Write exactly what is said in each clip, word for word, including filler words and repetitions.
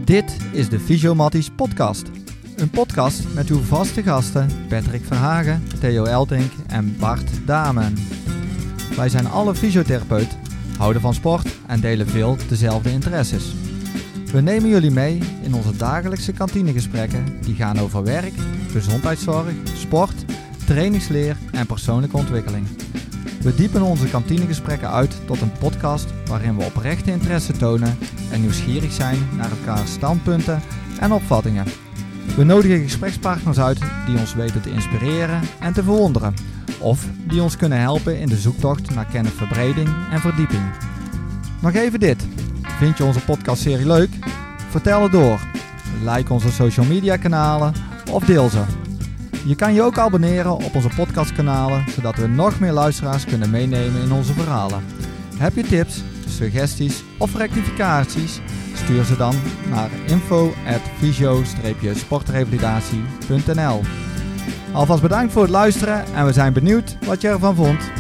Dit is de Fysiomatties podcast. Een podcast met uw vaste gasten Patrick Verhagen, Theo Eltink en Bart Damen. Wij zijn alle fysiotherapeut, houden van sport en delen veel dezelfde interesses. We nemen jullie mee in onze dagelijkse kantinegesprekken die gaan over werk, gezondheidszorg, sport, trainingsleer en persoonlijke ontwikkeling. We diepen onze kantinegesprekken uit tot een podcast waarin we oprechte interesse tonen en nieuwsgierig zijn naar elkaars standpunten en opvattingen. We nodigen gesprekspartners uit die ons weten te inspireren en te verwonderen, of die ons kunnen helpen in de zoektocht naar kennisverbreding en verdieping. Nog even dit. Vind je onze podcastserie leuk? Vertel het door. Like onze social media kanalen of deel ze. Je kan je ook abonneren op onze podcastkanalen, zodat we nog meer luisteraars kunnen meenemen in onze verhalen. Heb je tips, suggesties of rectificaties? Stuur ze dan naar info at fysio sportrevalidatie punt n l. Alvast bedankt voor het luisteren en we zijn benieuwd wat je ervan vond.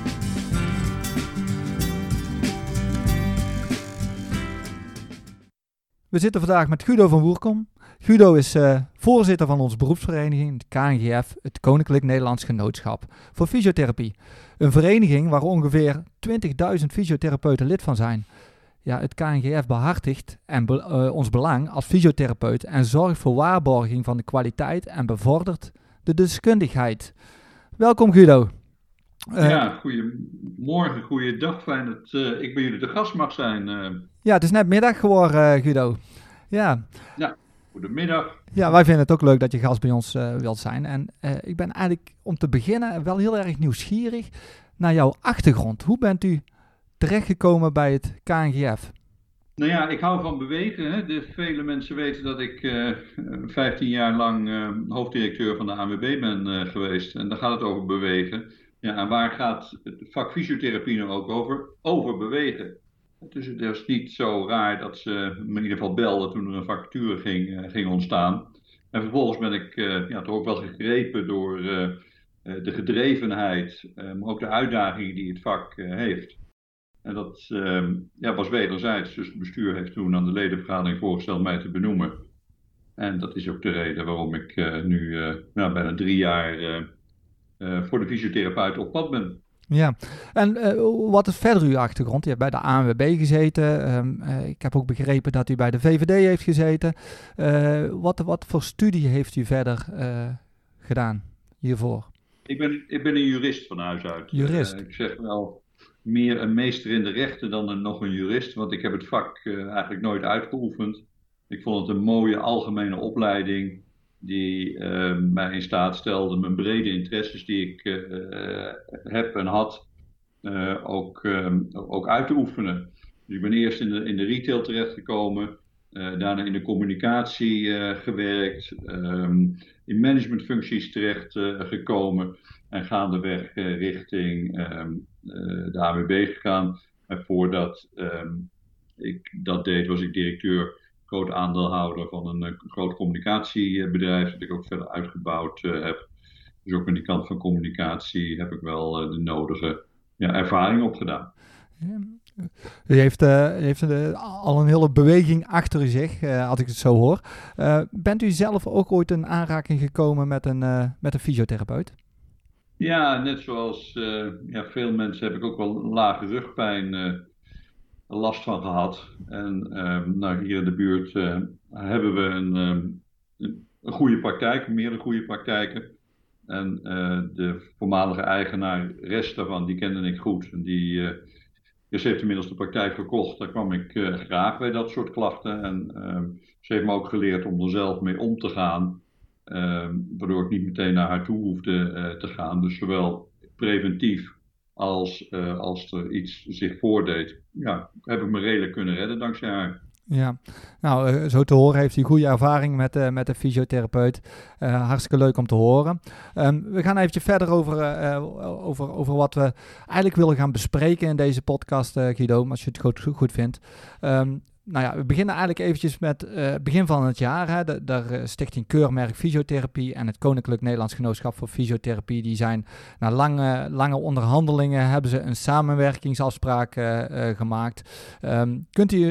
We zitten vandaag met Guido van Woerkom. Guido is uh, voorzitter van onze beroepsvereniging, het K N G F, het Koninklijk Nederlands Genootschap voor Fysiotherapie. Een vereniging waar ongeveer twintigduizend fysiotherapeuten lid van zijn. Ja, het K N G F behartigt en be- uh, ons belang als fysiotherapeut en zorgt voor waarborging van de kwaliteit en bevordert de deskundigheid. Welkom Guido. Uh, ja, goedemorgen, goeiedag. Fijn dat uh, ik bij jullie de gast mag zijn. Uh. Ja, het is net middag geworden, uh, Guido. Ja. Ja, goedemiddag. Ja, wij vinden het ook leuk dat je gast bij ons uh, wilt zijn. En uh, ik ben eigenlijk om te beginnen wel heel erg nieuwsgierig naar jouw achtergrond. Hoe bent u terechtgekomen bij het K N G F? Nou ja, ik hou van bewegen. Hè. De vele mensen weten dat ik uh, vijftien jaar lang uh, hoofddirecteur van de A N W B ben uh, geweest. En daar gaat het over bewegen. Ja, en waar gaat het vak fysiotherapie nou ook over? Over bewegen. Dus het is niet zo raar dat ze me in ieder geval belden toen er een vacature ging, uh, ging ontstaan. En vervolgens ben ik uh, ja, toch ook wel gegrepen door uh, uh, de gedrevenheid, uh, maar ook de uitdagingen die het vak uh, heeft. En dat uh, ja, was wederzijds. Dus het bestuur heeft toen aan de ledenvergadering voorgesteld mij te benoemen. En dat is ook de reden waarom ik uh, nu uh, nou, bijna drie jaar uh, uh, voor de fysiotherapeut op pad ben. Ja, en uh, wat is verder uw achtergrond? U hebt bij de A N W B gezeten. Um, uh, ik heb ook begrepen dat u bij de V V D heeft gezeten. Uh, wat, wat voor studie heeft u verder uh, gedaan hiervoor? Ik ben, ik ben een jurist van huis uit. Jurist? Uh, ik zeg wel meer een meester in de rechten dan een, nog een jurist. Want ik heb het vak uh, eigenlijk nooit uitgeoefend. Ik vond het een mooie algemene opleiding die uh, mij in staat stelde mijn brede interesses die ik uh, heb en had uh, ook, uh, ook uit te oefenen. Dus ik ben eerst in de, in de retail terechtgekomen, uh, daarna in de communicatie uh, gewerkt, um, in managementfuncties terechtgekomen uh, en gaandeweg uh, richting um, uh, de A W B gegaan. En voordat um, ik dat deed was ik directeur, groot aandeelhouder van een uh, groot communicatiebedrijf dat ik ook verder uitgebouwd uh, heb. Dus ook aan die kant van communicatie heb ik wel uh, de nodige ja, ervaring opgedaan. Ja. U heeft, uh, heeft uh, al een hele beweging achter u zich, uh, als ik het zo hoor. Uh, bent u zelf ook ooit in aanraking gekomen met een, uh, met een fysiotherapeut? Ja, net zoals uh, ja, veel mensen heb ik ook wel lage rugpijn uh, last van gehad. En uh, nou, hier in de buurt uh, hebben we een, um, een goede praktijk, meerdere goede praktijken. En uh, de voormalige eigenares daarvan, die kende ik goed. En die, uh, dus ze heeft inmiddels de praktijk verkocht. Daar kwam ik uh, graag bij dat soort klachten. En uh, ze heeft me ook geleerd om er zelf mee om te gaan. Uh, waardoor ik niet meteen naar haar toe hoefde uh, te gaan. Dus zowel preventief als, uh, als er iets zich voordeed, ja, heb ik me redelijk kunnen redden dankzij haar. Ja, nou, uh, zo te horen heeft u goede ervaring met, uh, met de fysiotherapeut. Uh, hartstikke leuk om te horen. Um, we gaan eventjes verder over, uh, over, over wat we eigenlijk willen gaan bespreken in deze podcast, uh, Guido, als je het goed, goed vindt. Um, Nou ja, we beginnen eigenlijk eventjes met het uh, begin van het jaar. Hè. De, de Stichting Keurmerk Fysiotherapie en het Koninklijk Nederlands Genootschap voor Fysiotherapie, die zijn na lange, lange onderhandelingen, hebben ze een samenwerkingsafspraak uh, uh, gemaakt. Um, kunt u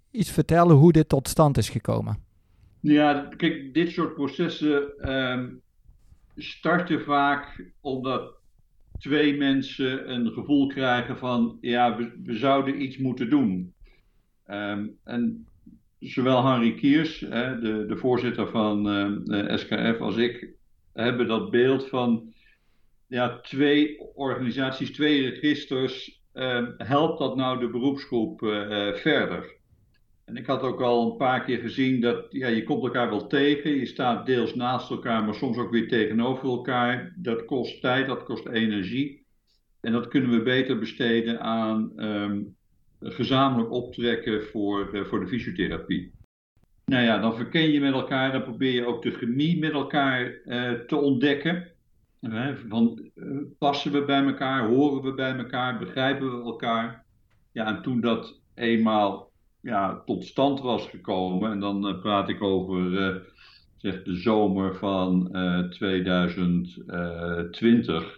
iets vertellen hoe dit tot stand is gekomen? Ja, kijk, dit soort processen um, starten vaak omdat twee mensen een gevoel krijgen van, ja, we, we zouden iets moeten doen. Um, en zowel Henry Kiers, hè, de, de voorzitter van uh, S K F, als ik hebben dat beeld van, ja, twee organisaties, twee registers, uh, helpt dat nou de beroepsgroep uh, verder? En ik had ook al een paar keer gezien dat, ja, je komt elkaar wel tegen, je staat deels naast elkaar, maar soms ook weer tegenover elkaar. Dat kost tijd, dat kost energie. En dat kunnen we beter besteden aan um, gezamenlijk optrekken voor, uh, voor de fysiotherapie. Nou ja, dan verken je met elkaar, dan probeer je ook de chemie met elkaar uh, te ontdekken. Uh, van, uh, passen we bij elkaar, horen we bij elkaar, begrijpen we elkaar? Ja, en toen dat eenmaal ja, tot stand was gekomen, en dan uh, praat ik over uh, zeg de zomer van uh, tweeduizend twintig.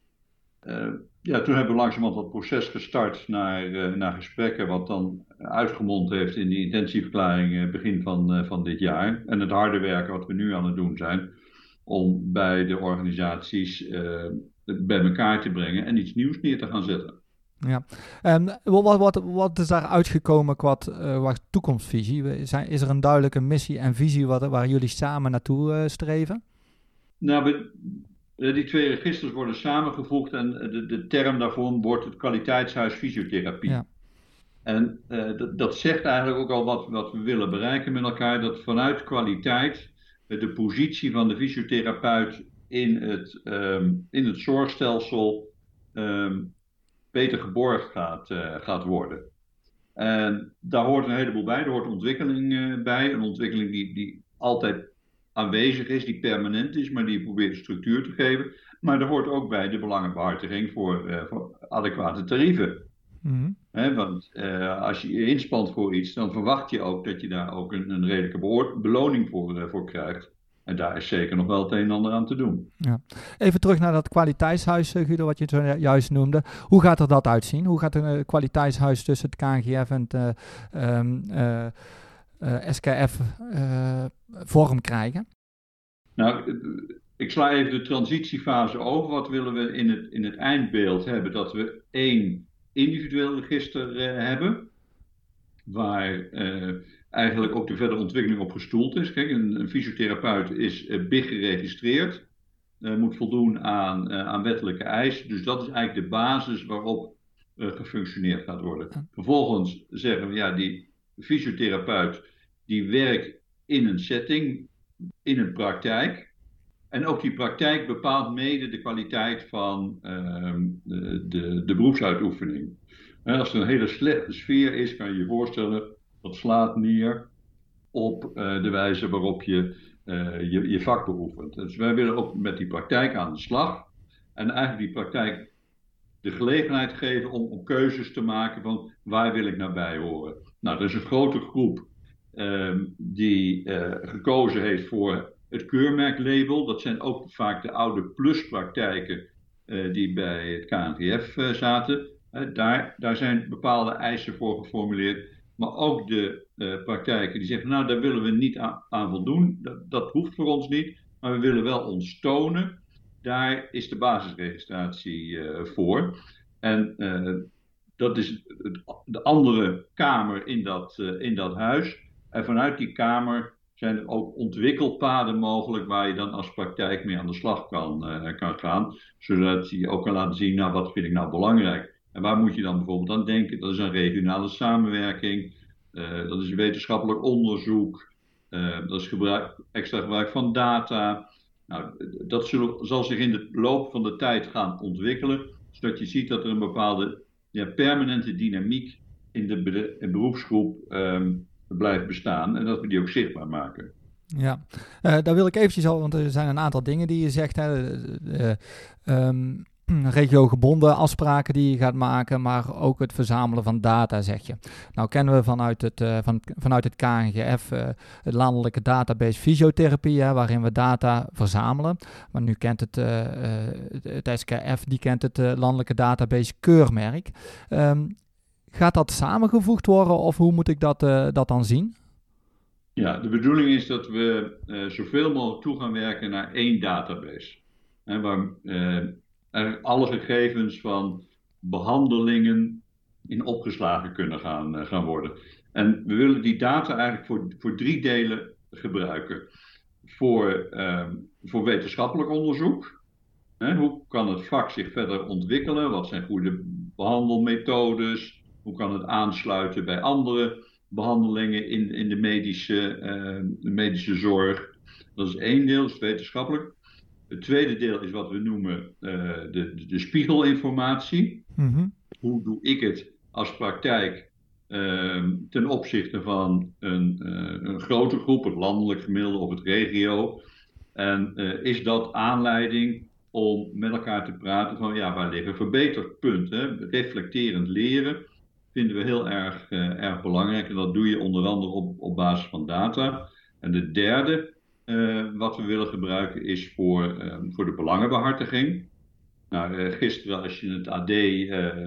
Uh, ja, toen hebben we langzamerhand dat proces gestart naar, uh, naar gesprekken, wat dan uitgemond heeft in die intentieverklaring uh, begin van, uh, van dit jaar. En het harde werken wat we nu aan het doen zijn, om bij de organisaties uh, bij elkaar te brengen en iets nieuws neer te gaan zetten. Ja, um, wat, wat, wat is daar uitgekomen qua, uh, qua toekomstvisie? Zijn, is er een duidelijke missie en visie wat, waar jullie samen naartoe uh, streven? Nou, we, die twee registers worden samengevoegd en de, de term daarvoor wordt het kwaliteitshuis fysiotherapie. Ja. En uh, dat, dat zegt eigenlijk ook al wat, wat we willen bereiken met elkaar, dat vanuit kwaliteit uh, de positie van de fysiotherapeut in het, um, in het zorgstelsel um, beter geborgd gaat, uh, gaat worden. En daar hoort een heleboel bij. Er hoort ontwikkeling uh, bij. Een ontwikkeling die, die altijd aanwezig is, die permanent is, maar die probeert structuur te geven. Maar er hoort ook bij de belangenbehartiging voor, uh, voor adequate tarieven. Mm-hmm. He, want uh, als je je inspant voor iets, dan verwacht je ook dat je daar ook een, een redelijke behoor- beloning voor, uh, voor krijgt. En daar is zeker nog wel het een en ander aan te doen. Ja. Even terug naar dat kwaliteitshuis, Guido, wat je zo juist noemde. Hoe gaat er dat uitzien? Hoe gaat een kwaliteitshuis tussen het K N G F en het uh, um, uh, uh, S K F uh, vorm krijgen? Nou, ik sla even de transitiefase over. Wat willen we in het, in het eindbeeld hebben? Dat we één individueel register uh, hebben, waar uh, eigenlijk ook de verdere ontwikkeling op gestoeld is. Kijk, een, een fysiotherapeut is uh, B I G geregistreerd, uh, moet voldoen aan, uh, aan wettelijke eisen. Dus dat is eigenlijk de basis waarop uh, gefunctioneerd gaat worden. Vervolgens zeggen we, ja, die fysiotherapeut die werkt in een setting, in een praktijk. En ook die praktijk bepaalt mede de kwaliteit van uh, de, de, de beroepsuitoefening. En als er een hele slechte sfeer is, kan je je voorstellen, dat slaat neer op uh, de wijze waarop je, uh, je je vak beoefent. Dus wij willen ook met die praktijk aan de slag. En eigenlijk die praktijk de gelegenheid geven om, om keuzes te maken van waar wil ik naar bij horen. Nou, er is een grote groep uh, die uh, gekozen heeft voor het keurmerklabel. Dat zijn ook vaak de oude pluspraktijken uh, die bij het K N G F uh, zaten. Uh, daar, daar zijn bepaalde eisen voor geformuleerd. Maar ook de uh, praktijken die zeggen, nou daar willen we niet aan, aan voldoen. Dat, dat hoeft voor ons niet. Maar we willen wel ons tonen. Daar is de basisregistratie uh, voor. En uh, dat is het, de andere kamer in dat, uh, in dat huis. En vanuit die kamer zijn er ook ontwikkelpaden mogelijk waar je dan als praktijk mee aan de slag kan, uh, kan gaan. Zodat je ook kan laten zien, nou wat vind ik nou belangrijk. En waar moet je dan bijvoorbeeld aan denken? Dat is een regionale samenwerking, uh, dat is wetenschappelijk onderzoek, uh, dat is gebruik, extra gebruik van data. Nou, dat zullen, zal zich in de loop van de tijd gaan ontwikkelen, zodat je ziet dat er een bepaalde ja, permanente dynamiek in de be- in beroepsgroep um, blijft bestaan en dat we die ook zichtbaar maken. Ja, uh, daar wil ik eventjes al, want er zijn een aantal dingen die je zegt, hè, uh, um, regiogebonden afspraken die je gaat maken, maar ook het verzamelen van data, zeg je. Nou kennen we vanuit het, uh, van, vanuit het K N G F uh, het landelijke database fysiotherapie, hè, waarin we data verzamelen. Maar nu kent het, uh, uh, het S K F, die kent het uh, landelijke database keurmerk. Um, gaat dat samengevoegd worden of hoe moet ik dat, uh, dat dan zien? Ja, de bedoeling is dat we uh, zoveel mogelijk toe gaan werken naar één database. Hè, waar uh, er alle gegevens van behandelingen in opgeslagen kunnen gaan, uh, gaan worden. En we willen die data eigenlijk voor, voor drie delen gebruiken. Voor, uh, voor wetenschappelijk onderzoek. Hè, hoe kan het vak zich verder ontwikkelen? Wat zijn goede behandelmethodes? Hoe kan het aansluiten bij andere behandelingen in, in de, medische, uh, de medische zorg? Dat is één deel, dat is wetenschappelijk. Het tweede deel is wat we noemen uh, de, de, de spiegelinformatie. Mm-hmm. Hoe doe ik het als praktijk uh, ten opzichte van een, uh, een grote groep, het landelijk gemiddelde of het regio? En uh, is dat aanleiding om met elkaar te praten van ja, waar liggen verbeterpunten? Reflecterend leren vinden we heel erg, uh, erg belangrijk en dat doe je onder andere op, op basis van data. En de derde uh, wat we willen gebruiken is voor, uh, voor de belangenbehartiging. Nou, uh, gisteren als je het A D uh,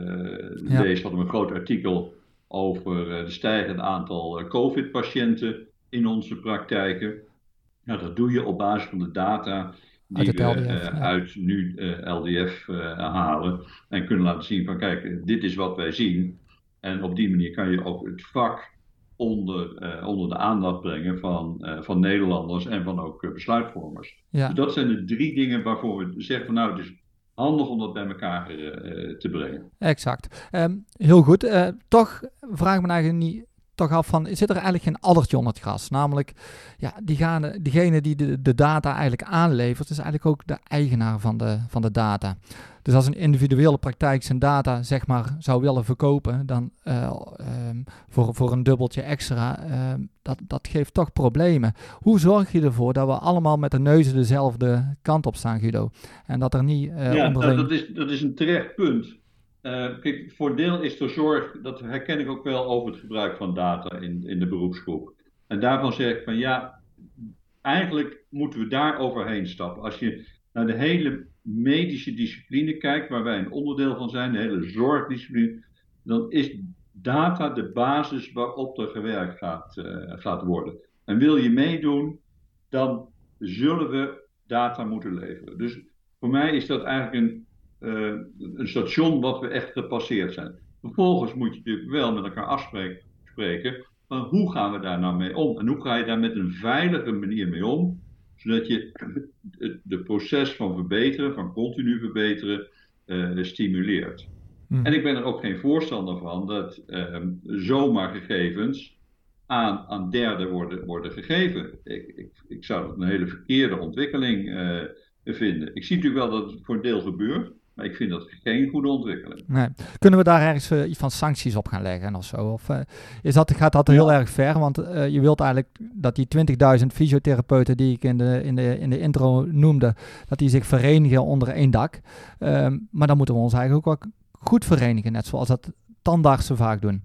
ja. leest, hadden we een groot artikel over uh, de stijgend aantal uh, COVID-patiënten in onze praktijken. Nou, dat doe je op basis van de data die we L D F, uh, ja. uit nu uh, L D F uh, halen en kunnen laten zien van kijk, dit is wat wij zien. En op die manier kan je ook het vak onder, uh, onder de aandacht brengen van, uh, van Nederlanders en van ook uh, besluitvormers. Ja. Dus dat zijn de drie dingen waarvoor we zeggen van nou, het is handig om dat bij elkaar uh, te brengen. Exact. Um, heel goed. Uh, toch vraag ik me eigenlijk niet toch af van, zit er eigenlijk geen addertje onder het gras? Namelijk, ja, die gaan, diegene die de, de data eigenlijk aanlevert, is eigenlijk ook de eigenaar van de, van de data. Dus als een individuele praktijk zijn data, zeg maar, zou willen verkopen, dan uh, um, voor, voor een dubbeltje extra, uh, dat, dat geeft toch problemen. Hoe zorg je ervoor dat we allemaal met de neuzen dezelfde kant op staan, Guido? En dat er niet uh, ja, onderling... dat, is, dat is een terecht punt. Uh, kijk, voor deel is de zorg, dat herken ik ook wel over het gebruik van data in, in de beroepsgroep. En daarvan zeg ik van ja, eigenlijk moeten we daar overheen stappen. Als je naar de hele medische discipline kijkt, waar wij een onderdeel van zijn, de hele zorgdiscipline, dan is data de basis waarop er gewerkt gaat, uh, gaat worden. En wil je meedoen, dan zullen we data moeten leveren. Dus voor mij is dat eigenlijk een Uh, een station wat we echt gepasseerd zijn. Vervolgens moet je natuurlijk wel met elkaar afspreken van hoe gaan we daar nou mee om? En hoe ga je daar met een veilige manier mee om? Zodat je het de proces van verbeteren, van continu verbeteren, uh, stimuleert. Mm. En ik ben er ook geen voorstander van dat uh, zomaar gegevens aan, aan derden worden, worden gegeven. Ik, ik, ik zou dat een hele verkeerde ontwikkeling uh, vinden. Ik zie natuurlijk wel dat het voor een deel gebeurt. Maar ik vind dat geen goede ontwikkeling. Nee. Kunnen we daar ergens uh, iets van sancties op gaan leggen of zo? Of uh, is dat, gaat dat heel ja. erg ver? Want uh, je wilt eigenlijk dat die twintigduizend fysiotherapeuten die ik in de, in, de, in de intro noemde, dat die zich verenigen onder één dak. Um, maar dan moeten we ons eigenlijk ook wel goed verenigen, net zoals dat tandartsen vaak doen.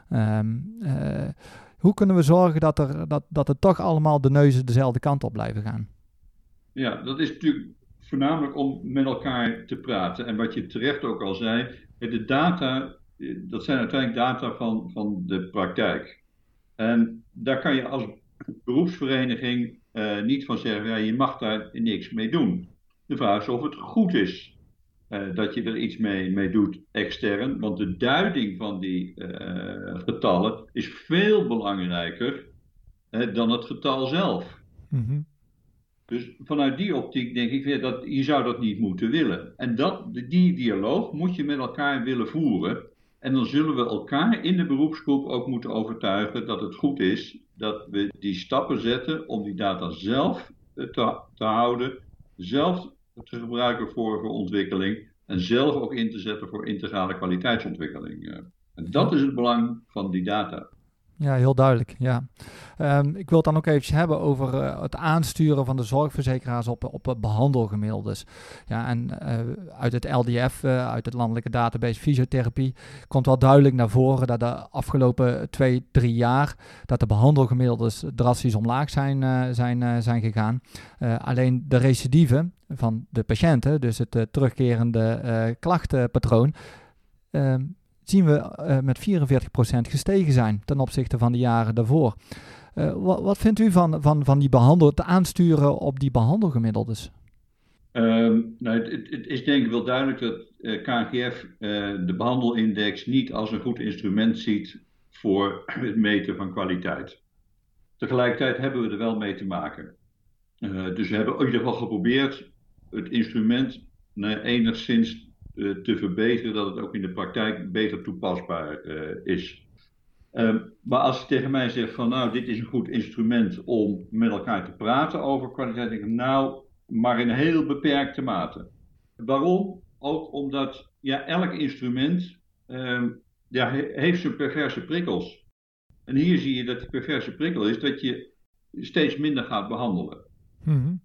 Um, uh, hoe kunnen we zorgen dat, er, dat, dat het toch allemaal de neuzen dezelfde kant op blijven gaan? Ja, dat is natuurlijk voornamelijk om met elkaar te praten. En wat je terecht ook al zei, de data, dat zijn uiteindelijk data van, van de praktijk. En daar kan je als beroepsvereniging uh, niet van zeggen, ja, je mag daar niks mee doen. De vraag is of het goed is uh, dat je er iets mee, mee doet extern. Want de duiding van die uh, getallen is veel belangrijker uh, dan het getal zelf. Mm-hmm. Dus vanuit die optiek denk ik, ja, dat, je zou dat niet moeten willen. En dat, die dialoog moet je met elkaar willen voeren. En dan zullen we elkaar in de beroepsgroep ook moeten overtuigen dat het goed is dat we die stappen zetten om die data zelf te, te houden, zelf te gebruiken voor, voor ontwikkeling en zelf ook in te zetten voor integrale kwaliteitsontwikkeling. En dat is het belang van die data. Ja, heel duidelijk, ja. Um, ik wil het dan ook eventjes hebben over uh, het aansturen van de zorgverzekeraars op, op behandelgemiddeldes. Ja, en uh, uit het L D F, uh, uit het landelijke database fysiotherapie, komt wel duidelijk naar voren dat de afgelopen twee, drie jaar dat de behandelgemiddeldes drastisch omlaag zijn, uh, zijn, uh, zijn gegaan. Uh, alleen de recidive van de patiënten, dus het uh, terugkerende uh, klachtenpatroon, uh, zien we uh, met vierenveertig procent gestegen zijn ten opzichte van de jaren daarvoor. Uh, wat, wat vindt u van, van, van die behandel, het aansturen op die behandelgemiddeldes? Um, nou, het, het, het is denk ik wel duidelijk dat uh, K N G F uh, de behandelindex niet als een goed instrument ziet voor het meten van kwaliteit. Tegelijkertijd hebben we er wel mee te maken. Uh, dus we hebben in ieder geval geprobeerd het instrument uh, enigszins uh, te verbeteren, dat het ook in de praktijk beter toepasbaar uh, is. Uh, maar als je tegen mij zegt van nou, dit is een goed instrument om met elkaar te praten over kwaliteit, denk ik nou, maar in heel beperkte mate. Waarom? Ook omdat ja, elk instrument uh, ja, he, heeft zijn perverse prikkels. En hier zie je dat de perverse prikkel is dat je steeds minder gaat behandelen. Mm-hmm.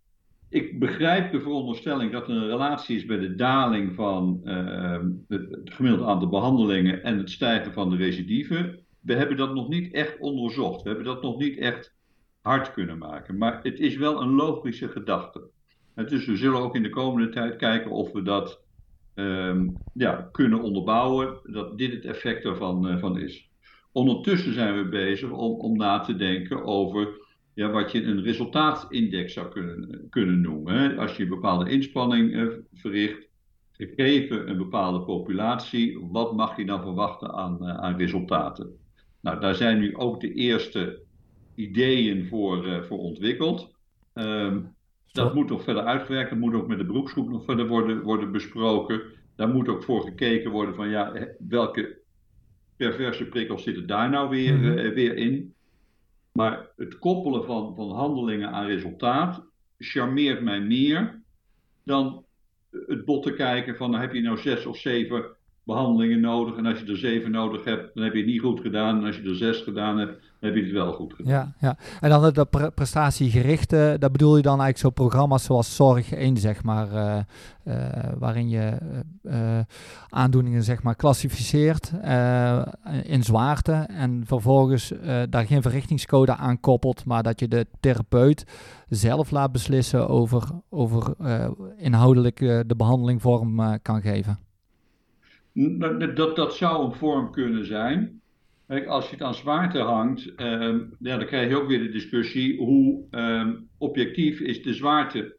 Ik begrijp de veronderstelling dat er een relatie is bij de daling van uh, het, het gemiddelde aantal behandelingen en het stijgen van de recidieven. We hebben dat nog niet echt onderzocht. We hebben dat nog niet echt hard kunnen maken. Maar het is wel een logische gedachte. En dus we zullen ook in de komende tijd kijken of we dat um, ja, kunnen onderbouwen. Dat dit het effect ervan uh, van is. Ondertussen zijn we bezig om, om na te denken over ja, wat je een resultaatindex zou kunnen, kunnen noemen. Hè. Als je een bepaalde inspanning uh, verricht, gegeven een bepaalde populatie, wat mag je dan verwachten aan, uh, aan resultaten? Nou, daar zijn nu ook de eerste ideeën voor, uh, voor ontwikkeld. Um, dat moet nog verder uitgewerkt, dat moet ook met de beroepsgroep nog verder worden, worden besproken. Daar moet ook voor gekeken worden van ja, welke perverse prikkels zitten daar nou weer, mm-hmm. uh, weer in. Maar het koppelen van, van handelingen aan resultaat charmeert mij meer dan het botten kijken van heb je nou zes of zeven behandelingen nodig en als je er zeven nodig hebt, dan heb je het niet goed gedaan en als je er zes gedaan hebt, dan heb je het wel goed gedaan. Ja, ja. En dan de pre- prestatiegerichte, dat bedoel je dan eigenlijk zo programma's zoals Zorg één, zeg maar, uh, uh, waarin je uh, aandoeningen, zeg maar, klassificeert uh, in zwaarte en vervolgens uh, daar geen verrichtingscode aan koppelt, maar dat je de therapeut zelf laat beslissen over, over uh, inhoudelijk uh, de behandeling vorm uh, kan geven. Dat, dat zou een vorm kunnen zijn. Kijk, als je het aan zwaarte hangt, um, ja, dan krijg je ook weer de discussie hoe um, objectief is de zwaartekeuze.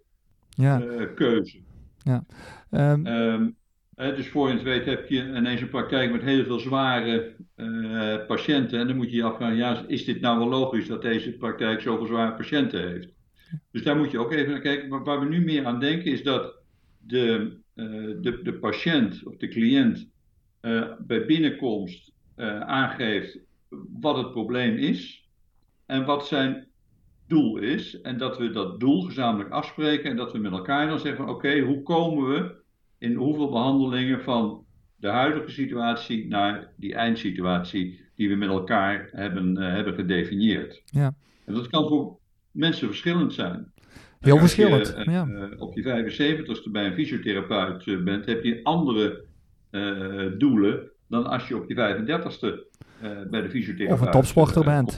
Ja. Ja. Um, um, uh, dus voor je het weet heb je ineens een praktijk met heel veel zware uh, patiënten. En dan moet je je afvragen, ja, is dit nou wel logisch dat deze praktijk zoveel zware patiënten heeft? Dus daar moet je ook even naar kijken. Maar waar we nu meer aan denken is dat de... Uh, de, de patiënt of de cliënt uh, bij binnenkomst uh, aangeeft wat het probleem is en wat zijn doel is. En dat we dat doel gezamenlijk afspreken en dat we met elkaar dan zeggen van oké, okay, hoe komen we in hoeveel behandelingen van de huidige situatie naar die eindsituatie die we met elkaar hebben, uh, hebben gedefinieerd. Ja. En dat kan voor mensen verschillend zijn. Heel verschillend. Als je uh, ja. uh, op je vijfenzeventigste bij een fysiotherapeut uh, bent, heb je andere uh, doelen dan als je op je vijfendertigste uh, bij de fysiotherapeut of een topsporter uh, bent.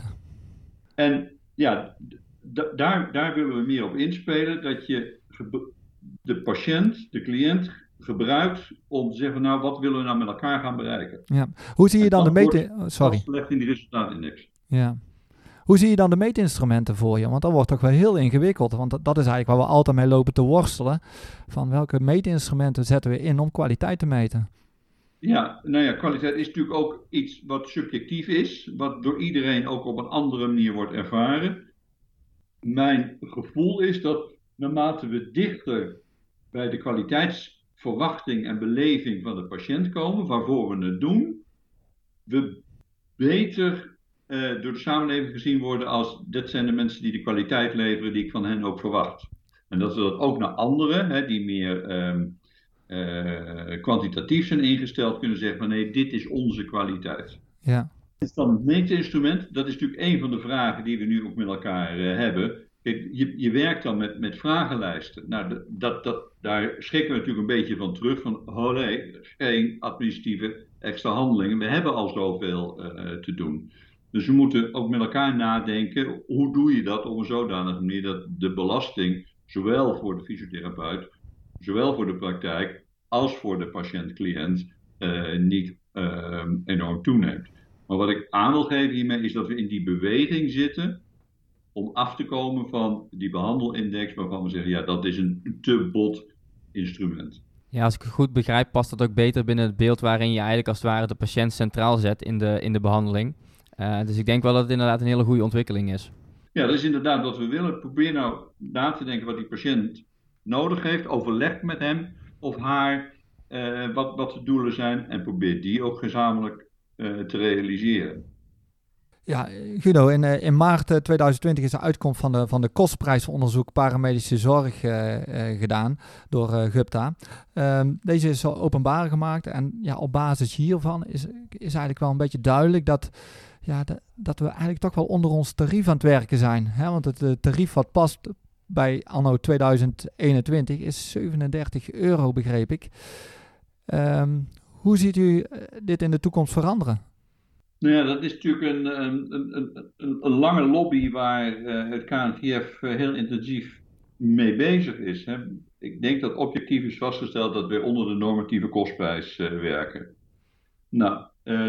En ja, d- daar, daar willen we meer op inspelen, dat je ge- de patiënt, de cliënt gebruikt om te zeggen, nou, wat willen we nou met elkaar gaan bereiken? Ja. Hoe zie je dan de meting... Sorry. Vastgelegd in die resultaatindex. Ja. Hoe zie je dan de meetinstrumenten voor je? Want dat wordt toch wel heel ingewikkeld. Want dat, dat is eigenlijk waar we altijd mee lopen te worstelen. Van welke meetinstrumenten zetten we in om kwaliteit te meten? Ja, nou ja, kwaliteit is natuurlijk ook iets wat subjectief is. Wat door iedereen ook op een andere manier wordt ervaren. Mijn gevoel is dat naarmate we dichter bij de kwaliteitsverwachting en beleving van de patiënt komen, waarvoor we het doen, we beter... Uh, door de samenleving gezien worden als dit zijn de mensen die de kwaliteit leveren die ik van hen ook verwacht. En dat we dat ook naar anderen, hè, die meer um, uh, kwantitatief zijn ingesteld, kunnen zeggen van nee, dit is onze kwaliteit. Ja. Is dan het meetinstrument? Dat is natuurlijk een van de vragen die we nu ook met elkaar uh, hebben. Kijk, je, je werkt dan met, met vragenlijsten. Nou, dat, dat, dat, daar schrikken we natuurlijk een beetje van terug. Van, oh nee, geen administratieve extra handelingen. We hebben al zoveel uh, te doen. Dus we moeten ook met elkaar nadenken, hoe doe je dat op een zodanige manier dat de belasting, zowel voor de fysiotherapeut, zowel voor de praktijk, als voor de patiënt-cliënt, uh, niet uh, enorm toeneemt. Maar wat ik aan wil geven hiermee is dat we in die beweging zitten om af te komen van die behandelindex waarvan we zeggen, ja, dat is een te bot instrument. Ja, als ik het goed begrijp, past dat ook beter binnen het beeld waarin je eigenlijk als het ware de patiënt centraal zet in de, in de behandeling. Uh, dus ik denk wel dat het inderdaad een hele goede ontwikkeling is. Ja, dat is inderdaad wat we willen. Probeer nou na te denken wat die patiënt nodig heeft. Overleg met hem of haar uh, wat, wat de doelen zijn en probeer die ook gezamenlijk uh, te realiseren. Ja, Guido, in, in maart tweeduizend twintig is de uitkomst van de, van de kostprijsonderzoek paramedische zorg uh, uh, gedaan door uh, Gupta. Um, deze is al openbaar gemaakt en ja, op basis hiervan is, is eigenlijk wel een beetje duidelijk dat, ja, de, dat we eigenlijk toch wel onder ons tarief aan het werken zijn. Hè? Want het uh, tarief wat past bij anno tweeduizend eenentwintig is zevenendertig euro, begreep ik. Um, hoe ziet u dit in de toekomst veranderen? Nou ja, dat is natuurlijk een, een, een, een, een lange lobby waar uh, het K N V F uh, heel intensief mee bezig is. Hè. Ik denk dat objectief is vastgesteld dat we onder de normatieve kostprijs uh, werken. Nou, uh,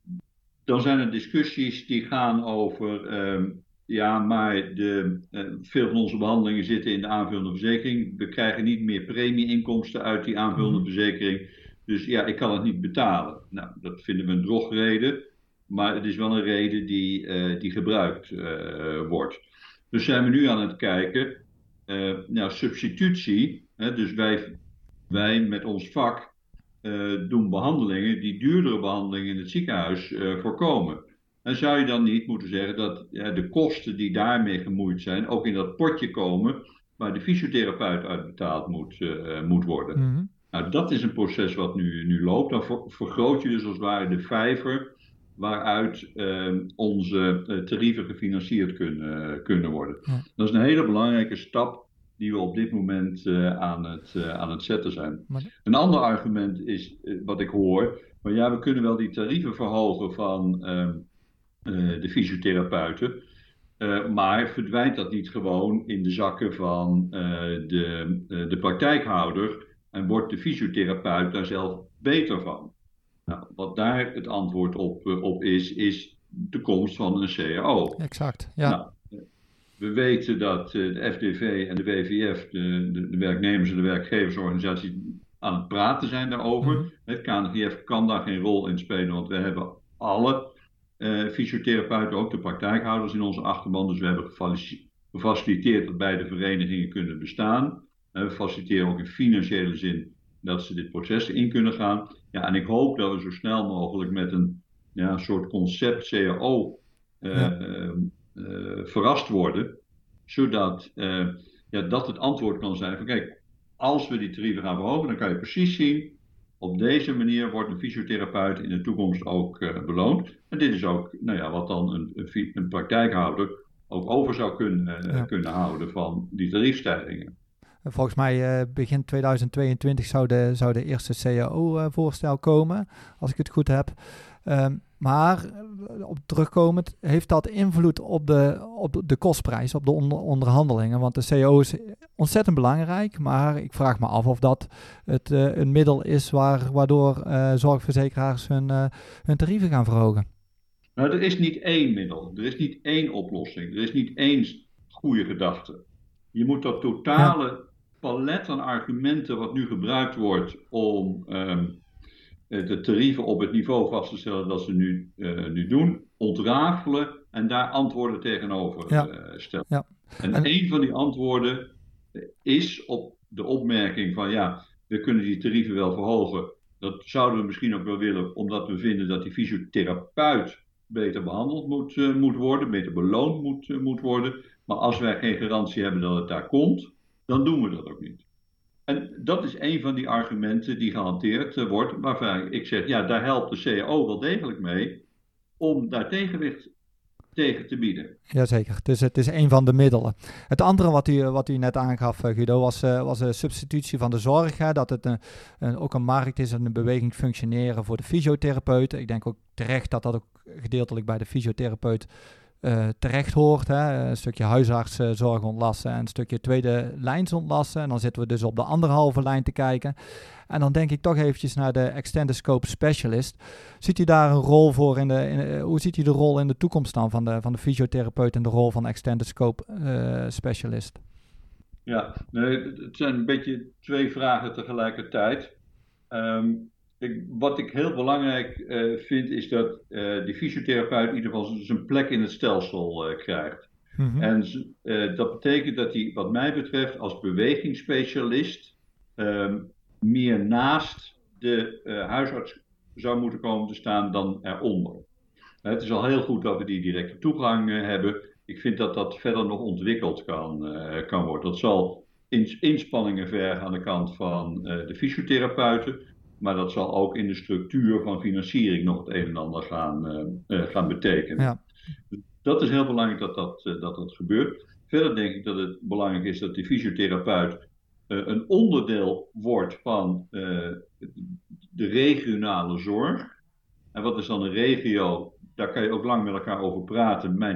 dan zijn er discussies die gaan over, uh, ja, maar de, uh, veel van onze behandelingen zitten in de aanvullende verzekering. We krijgen niet meer premieinkomsten uit die aanvullende verzekering. Dus ja, ik kan het niet betalen. Nou, dat vinden we een drogreden. Maar het is wel een reden die, uh, die gebruikt uh, wordt. Dus zijn we nu aan het kijken, uh, nou, substitutie. Hè, dus wij, wij met ons vak uh, doen behandelingen die duurdere behandelingen in het ziekenhuis uh, voorkomen. En zou je dan niet moeten zeggen dat ja, de kosten die daarmee gemoeid zijn ook in dat potje komen waar de fysiotherapeut uitbetaald moet, uh, moet worden. Mm-hmm. Nou, dat is een proces wat nu, nu loopt. Dan vergroot je dus als het ware de vijver waaruit uh, onze uh, tarieven gefinancierd kunnen, uh, kunnen worden. Ja. Dat is een hele belangrijke stap die we op dit moment uh, aan, het, uh, aan het zetten zijn. Maar... Een ander argument is, uh, wat ik hoor, maar ja, we kunnen wel die tarieven verhogen van uh, uh, de fysiotherapeuten, uh, maar verdwijnt dat niet gewoon in de zakken van uh, de, uh, de praktijkhouder en wordt de fysiotherapeut daar zelf beter van? Nou, wat daar het antwoord op, uh, op is, is de komst van een C A O. Exact, ja. Nou, we weten dat uh, de F D V en de W V F, de, de, de werknemers- en de werkgeversorganisaties, aan het praten zijn daarover. Mm-hmm. Het K N V F kan daar geen rol in spelen, want we hebben alle uh, fysiotherapeuten, ook de praktijkhouders in onze achterban. Dus we hebben gefaciliteerd dat beide verenigingen kunnen bestaan. Uh, we faciliteren ook in financiële zin dat ze dit proces in kunnen gaan. Ja, en ik hoop dat we zo snel mogelijk met een ja, soort concept C A O uh, ja. uh, uh, verrast worden, zodat uh, ja, dat het antwoord kan zijn van kijk, als we die tarieven gaan verhogen, dan kan je precies zien, op deze manier wordt een fysiotherapeut in de toekomst ook uh, beloond. En dit is ook nou ja, wat dan een, een, een praktijkhouder ook over zou kunnen, uh, ja. kunnen houden van die tariefstijgingen. Volgens mij uh, begin tweeduizend tweeëntwintig zou de, zou de eerste C A O-voorstel uh, komen, als ik het goed heb. Um, maar, op terugkomend, heeft dat invloed op de, op de kostprijs, op de onder, onderhandelingen? Want de C A O is ontzettend belangrijk, maar ik vraag me af of dat het uh, een middel is waar, waardoor uh, zorgverzekeraars hun, uh, hun tarieven gaan verhogen. Nou, er is niet één middel, er is niet één oplossing, er is niet één goede gedachte. Je moet dat totale... Ja. palet aan argumenten wat nu gebruikt wordt om um, de tarieven op het niveau vast te stellen dat ze nu, uh, nu doen, ontrafelen en daar antwoorden tegenover ja. uh, stellen. Ja. En, en een van die antwoorden is op de opmerking van ja, we kunnen die tarieven wel verhogen. Dat zouden we misschien ook wel willen, omdat we vinden dat die fysiotherapeut beter behandeld moet, uh, moet worden, beter beloond moet, uh, moet worden. Maar als wij geen garantie hebben dat het daar komt, dan doen we dat ook niet. En dat is een van die argumenten die gehanteerd uh, wordt, waarvan ik zeg, ja, daar helpt de C A O wel degelijk mee om daar tegenwicht tegen te bieden. Jazeker, dus het is een van de middelen. Het andere wat u, wat u net aangaf, Guido, was, uh, was de substitutie van de zorg. Hè, dat het een, een, ook een markt is en een beweging functioneren voor de fysiotherapeuten. Ik denk ook terecht dat dat ook gedeeltelijk bij de fysiotherapeut uh, terecht hoort. Hè? Een stukje huisartszorg ontlasten en een stukje tweede lijns ontlasten. En dan zitten we dus op de anderhalve lijn te kijken. En dan denk ik toch eventjes naar de Extended Scope Specialist. Ziet u daar een rol voor? In de, in, uh, hoe ziet u de rol in de toekomst dan van de, van de fysiotherapeut en de rol van Extended Scope uh, Specialist? Ja, nee, het zijn een beetje twee vragen tegelijkertijd. Um, ik, wat ik heel belangrijk uh, vind is dat uh, die fysiotherapeut in ieder geval zijn plek in het stelsel uh, krijgt. Mm-hmm. En uh, dat betekent dat hij wat mij betreft als bewegingsspecialist um, meer naast de uh, huisarts zou moeten komen te staan dan eronder. Uh, het is al heel goed dat we die directe toegang uh, hebben. Ik vind dat dat verder nog ontwikkeld kan, uh, kan worden. Dat zal ins- inspanningen vergen aan de kant van uh, de fysiotherapeuten. Maar dat zal ook in de structuur van financiering nog het een en ander gaan, uh, uh, gaan betekenen. Ja. Dat is heel belangrijk dat dat, uh, dat dat gebeurt. Verder denk ik dat het belangrijk is dat de fysiotherapeut uh, een onderdeel wordt van uh, de regionale zorg. En wat is dan een regio? Daar kan je ook lang met elkaar over praten. Mijn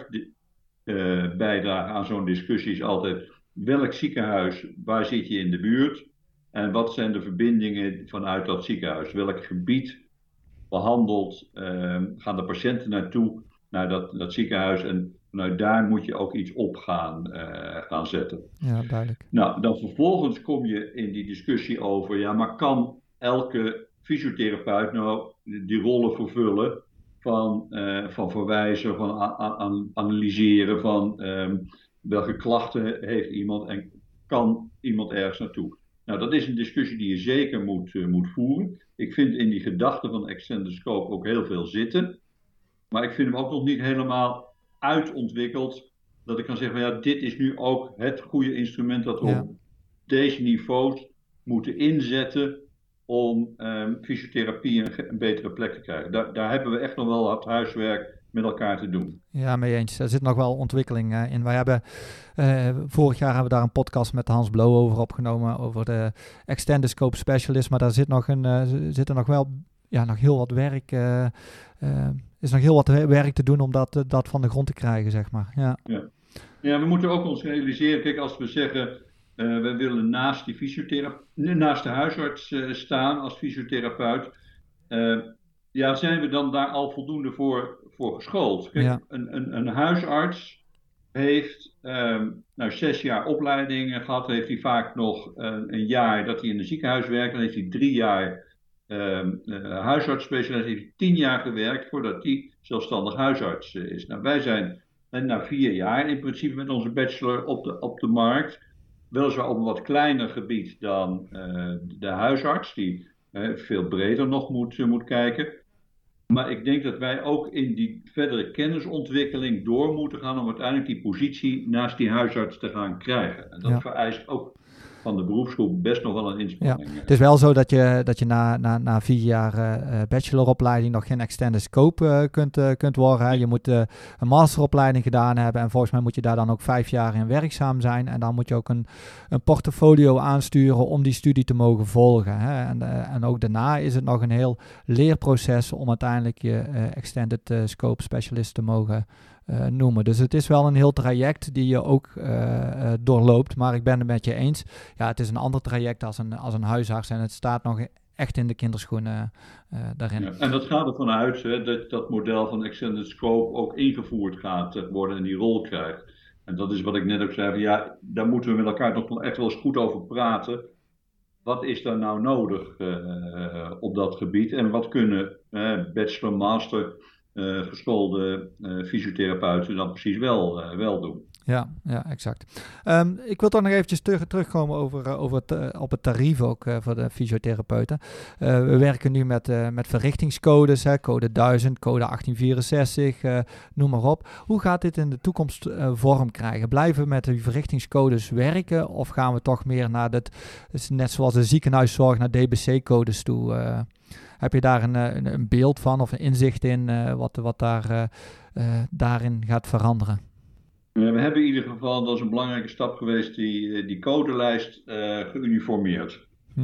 startbijdrage uh, aan zo'n discussie is altijd: welk ziekenhuis, waar zit je in de buurt? En wat zijn de verbindingen vanuit dat ziekenhuis? Welk gebied behandelt, uh, gaan de patiënten naartoe, naar dat, dat ziekenhuis? En vanuit daar moet je ook iets op gaan, uh, gaan zetten. Ja, duidelijk. Nou, dan vervolgens kom je in die discussie over: ja, maar kan elke fysiotherapeut nou die rollen vervullen van, uh, van verwijzen, van a- a- analyseren, van um, welke klachten heeft iemand en kan iemand ergens naartoe? Nou, dat is een discussie die je zeker moet, uh, moet voeren. Ik vind in die gedachte van Extended Scope ook heel veel zitten. Maar ik vind hem ook nog niet helemaal uitontwikkeld. Dat ik kan zeggen van ja, dit is nu ook het goede instrument dat we ja. op deze niveaus moeten inzetten om um, fysiotherapie een, een betere plek te krijgen. Daar, daar hebben we echt nog wel wat huiswerk met elkaar te doen. Ja, mee eens. Er zit nog wel ontwikkeling uh, in. Wij hebben uh, vorig jaar hebben we daar een podcast met Hans Bloo over opgenomen, over de Extended Scope Specialist, maar daar zit nog een, uh, zit er nog wel ja, nog heel wat werk, uh, uh, is nog heel wat werk te doen om dat, uh, dat van de grond te krijgen, zeg maar. Ja. Ja. Ja, we moeten ook ons realiseren, kijk, als we zeggen, uh, we willen naast, die fysiotherape- naast de huisarts uh, staan als fysiotherapeut, uh, ja, zijn we dan daar al voldoende voor, voor geschoold? Kijk, ja. een, een, een huisarts heeft um, nou, zes jaar opleiding gehad, heeft hij vaak nog uh, een jaar dat hij in een ziekenhuis werkt, dan heeft hij drie jaar um, uh, huisartsspecialist, heeft hij tien jaar gewerkt voordat hij zelfstandig huisarts uh, is. Nou, wij zijn en na vier jaar in principe met onze bachelor op de, op de markt, weliswaar op een wat kleiner gebied dan uh, de huisarts, die uh, veel breder nog moet, uh, moet kijken. Maar ik denk dat wij ook in die verdere kennisontwikkeling door moeten gaan om uiteindelijk die positie naast die huisarts te gaan krijgen. En dat ja. vereist ook van de beroepsgroep best nog wel een inspanning. Ja, het is wel zo dat je, dat je na, na, na vier jaar uh, bacheloropleiding nog geen extended scope uh, kunt, uh, kunt worden. Hè. Je moet uh, een masteropleiding gedaan hebben en volgens mij moet je daar dan ook vijf jaar in werkzaam zijn. En dan moet je ook een, een portfolio aansturen om die studie te mogen volgen. Hè. En, uh, en ook daarna is het nog een heel leerproces om uiteindelijk je uh, extended uh, scope specialist te mogen Uh, noemen. Dus het is wel een heel traject die je ook uh, uh, doorloopt, maar ik ben het met je eens. Ja, het is een ander traject als een, als een huisarts en het staat nog echt in de kinderschoenen uh, daarin. Ja, en dat gaat ervan uit hè, dat dat model van Extended Scope ook ingevoerd gaat worden en die rol krijgt. En dat is wat ik net ook zei, van, ja, daar moeten we met elkaar nog echt wel eens goed over praten. Wat is daar nou nodig uh, op dat gebied en wat kunnen uh, bachelor, master Uh, geschoolde uh, fysiotherapeuten dan precies wel, uh, wel doen. Ja, ja, exact. Um, ik wil toch nog eventjes terug, terugkomen over, uh, over het, uh, op het tarief ook uh, voor de fysiotherapeuten. Uh, we werken nu met, uh, met verrichtingscodes, hè, code duizend, code achttien vierenzestig, uh, noem maar op. Hoe gaat dit in de toekomst uh, vorm krijgen? Blijven we met die verrichtingscodes werken of gaan we toch meer naar dat, net zoals de ziekenhuiszorg, naar D B C-codes toe? Uh, Heb je daar een, een, een beeld van of een inzicht in uh, wat, wat daar, uh, uh, daarin gaat veranderen? Ja, we hebben in ieder geval, dat is een belangrijke stap geweest, die, die codelijst uh, geuniformeerd. Mm-hmm.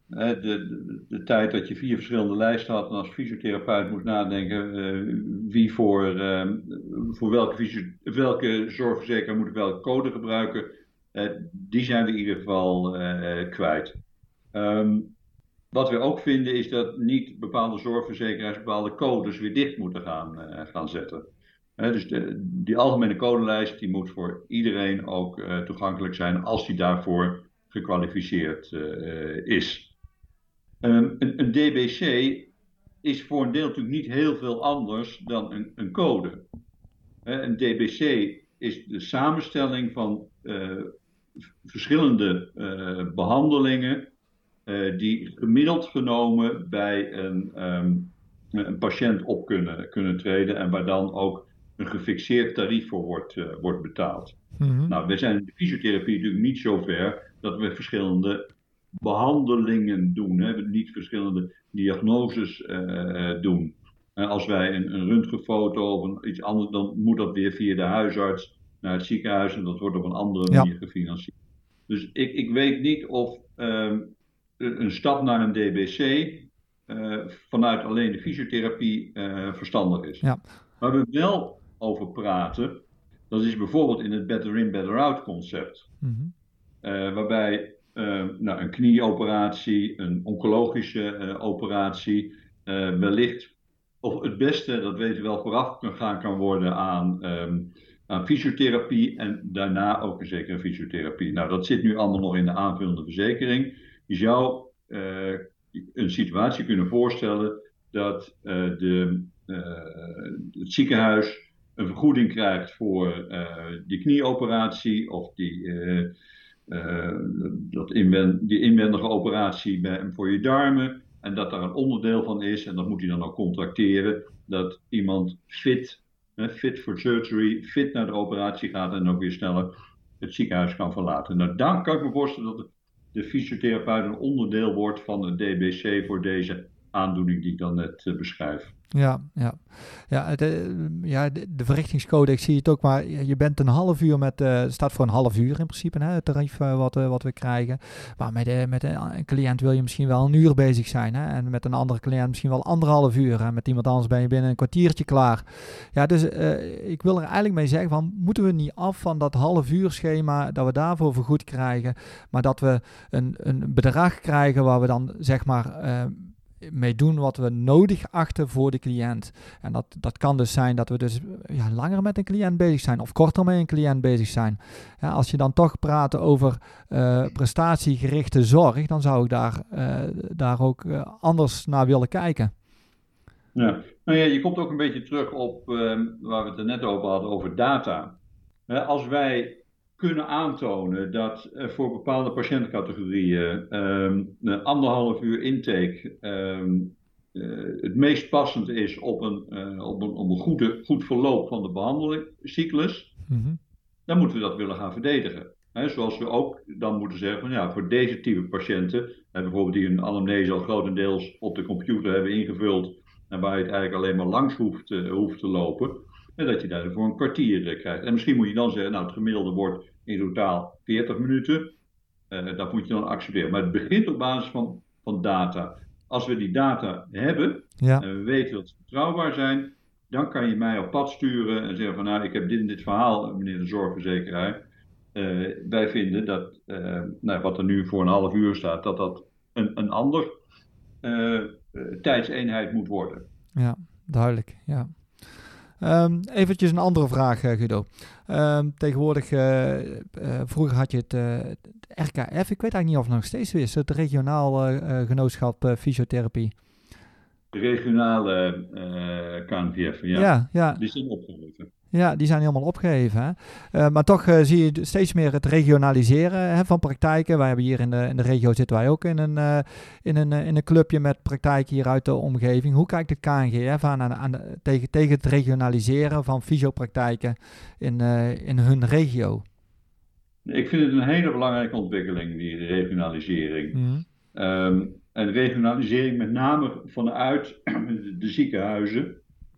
De, de, de tijd dat je vier verschillende lijsten had en als fysiotherapeut moest nadenken uh, wie voor, uh, voor welke, fysio- welke zorgverzekeraar moet ik welke code gebruiken, uh, die zijn we in ieder geval uh, kwijt. Um, wat we ook vinden is dat niet bepaalde zorgverzekeraars bepaalde codes weer dicht moeten gaan, uh, gaan zetten. Uh, dus de, die algemene codelijst die moet voor iedereen ook uh, toegankelijk zijn als die daarvoor gekwalificeerd uh, is. Um, een, een D B C is voor een deel natuurlijk niet heel veel anders dan een, een code. Uh, een D B C is de samenstelling van uh, verschillende uh, behandelingen uh, die gemiddeld genomen bij een, um, een patiënt op kunnen, kunnen treden en waar dan ook een gefixeerd tarief voor wordt, uh, wordt betaald. Mm-hmm. Nou, we zijn in de fysiotherapie natuurlijk niet zo ver dat we verschillende behandelingen doen, hè? Niet verschillende diagnoses uh, doen. Uh, als wij een, een röntgenfoto of een, iets anders, dan moet dat weer via de huisarts naar het ziekenhuis en dat wordt op een andere ja. manier gefinancierd. Dus ik, ik weet niet of um, een stap naar een D B C uh, vanuit alleen de fysiotherapie uh, verstandig is. Ja. Waar we wel over praten, dat is bijvoorbeeld in het better in, better out concept. Mm-hmm. Uh, waarbij Uh, nou, een knieoperatie, een oncologische uh, operatie, uh, wellicht, of het beste, dat weten we wel, vooraf kan gaan kan worden aan, um, aan fysiotherapie en daarna ook een zekere fysiotherapie. Nou, dat zit nu allemaal nog in de aanvullende verzekering. Je zou uh, een situatie kunnen voorstellen dat uh, de, uh, het ziekenhuis een vergoeding krijgt voor uh, die knieoperatie of die... Uh, Uh, dat inwend, die inwendige operatie bij, voor je darmen en dat daar een onderdeel van is en dat moet hij dan ook contracteren dat iemand fit, uh, fit for surgery, fit naar de operatie gaat en ook weer sneller het ziekenhuis kan verlaten. Nou, dan kan ik me voorstellen dat de, de fysiotherapeut een onderdeel wordt van de D B C voor deze aandoening die ik dan net uh, beschrijf. Ja, ja. Ja, de, ja, de, de verrichtingscode, ik zie het ook, maar je bent een half uur met, uh, het staat voor een half uur in principe, hè, het tarief uh, wat, uh, wat we krijgen. Maar met, uh, met een cliënt wil je misschien wel een uur bezig zijn, hè, en met een andere cliënt misschien wel anderhalf uur. En met iemand anders ben je binnen een kwartiertje klaar. Ja, dus uh, ik wil er eigenlijk mee zeggen van, moeten we niet af van dat half uur schema, dat we daarvoor vergoed krijgen, maar dat we een, een bedrag krijgen waar we dan, zeg maar... Uh, mee doen wat we nodig achten voor de cliënt. En dat, dat kan dus zijn dat we dus ja, langer met een cliënt bezig zijn of korter met een cliënt bezig zijn. Ja, als je dan toch praat over uh, prestatiegerichte zorg, dan zou ik daar, uh, daar ook uh, anders naar willen kijken. Ja, nou ja, je komt ook een beetje terug op uh, waar we het er net over hadden, over data. Uh, als wij kunnen aantonen dat uh, voor bepaalde patiëntcategorieën um, een anderhalf uur intake um, uh, het meest passend is op een, uh, op een, op een goede, goed verloop van de behandelcyclus, mm-hmm. dan moeten we dat willen gaan verdedigen. He, zoals we ook dan moeten zeggen van ja, voor deze type patiënten, hè, bijvoorbeeld die een anamnese al grotendeels op de computer hebben ingevuld en waar je het eigenlijk alleen maar langs hoeft, uh, hoeft te lopen, en dat je daarvoor een kwartier uh, krijgt. En misschien moet je dan zeggen, nou het gemiddelde wordt in totaal veertig minuten. Uh, dat moet je dan accepteren. Maar het begint op basis van, van data. Als we die data hebben, ja. en we weten dat ze betrouwbaar zijn, dan kan je mij op pad sturen en zeggen van nou, ik heb dit en dit verhaal, meneer de zorgverzekeraar. Uh, wij vinden dat, uh, nou, wat er nu voor een half uur staat, dat dat een, een ander uh, uh, tijdseenheid moet worden. Ja, duidelijk, ja. Um, eventjes een andere vraag, uh, Guido. Um, tegenwoordig, uh, uh, vroeger had je het, uh, het R K F, ik weet eigenlijk niet of het nog steeds is, het regionaal uh, genootschap uh, fysiotherapie. De regionale uh, K N V F, ja. Ja, ja. Die zijn opgeheven. Ja, die zijn helemaal opgeheven. Hè? Uh, maar toch uh, zie je steeds meer het regionaliseren hè, van praktijken. Wij hebben hier in de, in de regio zitten wij ook in een, uh, in, een, uh, in een clubje met praktijken hier uit de omgeving. Hoe kijkt het K N G F aan, aan, aan de, tegen, tegen het regionaliseren van fysiopraktijken in, uh, in hun regio? Ik vind het een hele belangrijke ontwikkeling, die regionalisering. Mm-hmm. Um, en regionalisering met name vanuit de ziekenhuizen,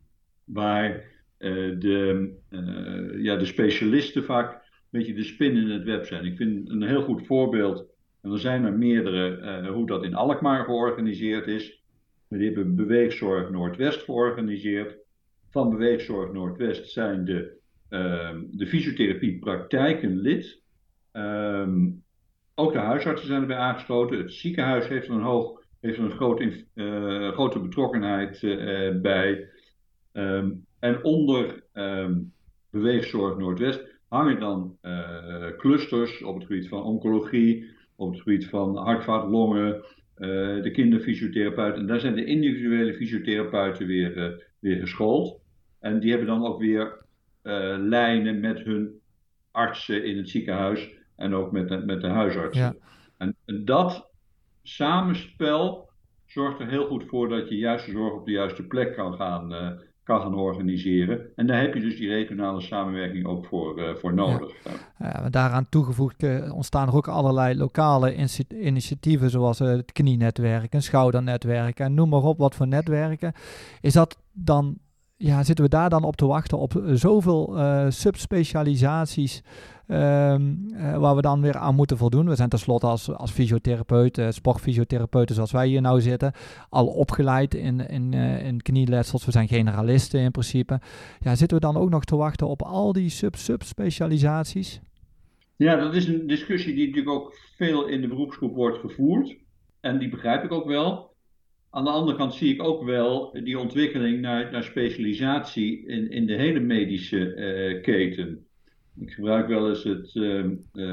waar uh, de, uh, ja, de specialisten vaak een beetje de spin in het web zijn. Ik vind een heel goed voorbeeld En er zijn er meerdere, uh, hoe dat in Alkmaar georganiseerd is. Die hebben Beweegzorg Noordwest georganiseerd. Van Beweegzorg Noordwest zijn de, uh, de fysiotherapiepraktijken lid. Um, ook de huisartsen zijn erbij aangesloten. Het ziekenhuis heeft er een, hoog, heeft er een grote, uh, grote betrokkenheid uh, bij. Um, en onder um, Beweegzorg Noordwest hangen dan uh, clusters op het gebied van oncologie, op het gebied van hart, vaat, longen, uh, de kinderfysiotherapeuten. En daar zijn de individuele fysiotherapeuten weer, uh, weer geschoold. En die hebben dan ook weer uh, lijnen met hun artsen in het ziekenhuis en ook met de, met de huisartsen. Ja. En, en dat samenspel zorgt er heel goed voor dat je juiste zorg op de juiste plek kan gaan, uh, kan gaan organiseren. En daar heb je dus die regionale samenwerking ook voor, uh, voor nodig. Ja. Ja, daaraan toegevoegd uh, ontstaan er ook allerlei lokale inci- initiatieven zoals uh, het knienetwerk, een schoudernetwerk en noem maar op wat voor netwerken. Is dat dan, ja, zitten we daar dan op te wachten op uh, zoveel uh, subspecialisaties Um, uh, waar we dan weer aan moeten voldoen? We zijn tenslotte als, als fysiotherapeuten, uh, sportfysiotherapeuten zoals wij hier nou zitten, al opgeleid in, in, uh, in knieletsels. We zijn generalisten in principe. Ja, zitten we dan ook nog te wachten op al die sub-subspecialisaties? Ja, dat is een discussie die natuurlijk ook veel in de beroepsgroep wordt gevoerd. En die begrijp ik ook wel. Aan de andere kant zie ik ook wel die ontwikkeling naar, naar specialisatie in, in de hele medische uh, keten. Ik gebruik wel eens het, uh, uh,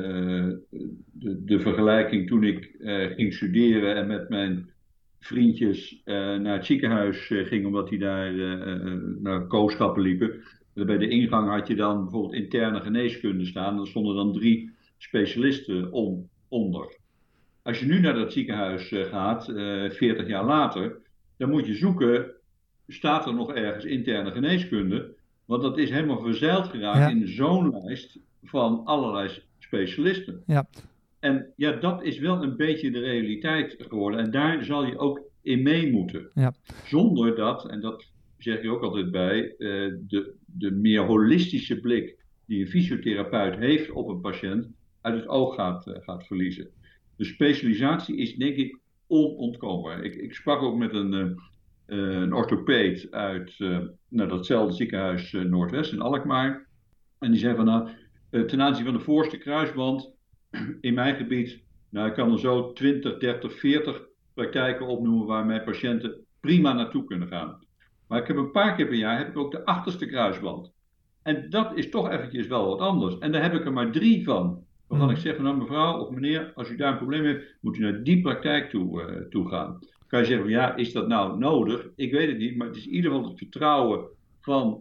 de, de vergelijking toen ik uh, ging studeren en met mijn vriendjes uh, naar het ziekenhuis uh, ging, omdat die daar uh, naar kooschappen liepen. Bij de ingang had je dan bijvoorbeeld interne geneeskunde staan. Er stonden dan drie specialisten om, onder. Als je nu naar dat ziekenhuis uh, gaat, uh, veertig jaar later, dan moet je zoeken, staat er nog ergens interne geneeskunde? Want dat is helemaal verzeild geraakt ja. in zo'n lijst van allerlei specialisten. Ja. En ja, dat is wel een beetje de realiteit geworden. En daar zal je ook in mee moeten. Ja. Zonder dat, en dat zeg je ook altijd bij, de, de meer holistische blik die een fysiotherapeut heeft op een patiënt uit het oog gaat, gaat verliezen. De specialisatie is denk ik onontkoombaar. Ik, ik sprak ook met een... Uh, een orthopeed uit uh, nou, datzelfde ziekenhuis uh, Noordwest in Alkmaar. En die zei van nou, uh, ten aanzien van de voorste kruisband in mijn gebied, nou ik kan er zo twintig, dertig, veertig praktijken opnoemen waar mijn patiënten prima naartoe kunnen gaan. Maar ik heb een paar keer per jaar heb ik ook de achterste kruisband. En dat is toch eventjes wel wat anders. En daar heb ik er maar drie van. Waarvan mm. ik zeg van nou mevrouw of meneer, als u daar een probleem heeft, moet u naar die praktijk toe, uh, toe gaan. Kan je zeggen, ja, is dat nou nodig? Ik weet het niet, maar het is in ieder geval het vertrouwen van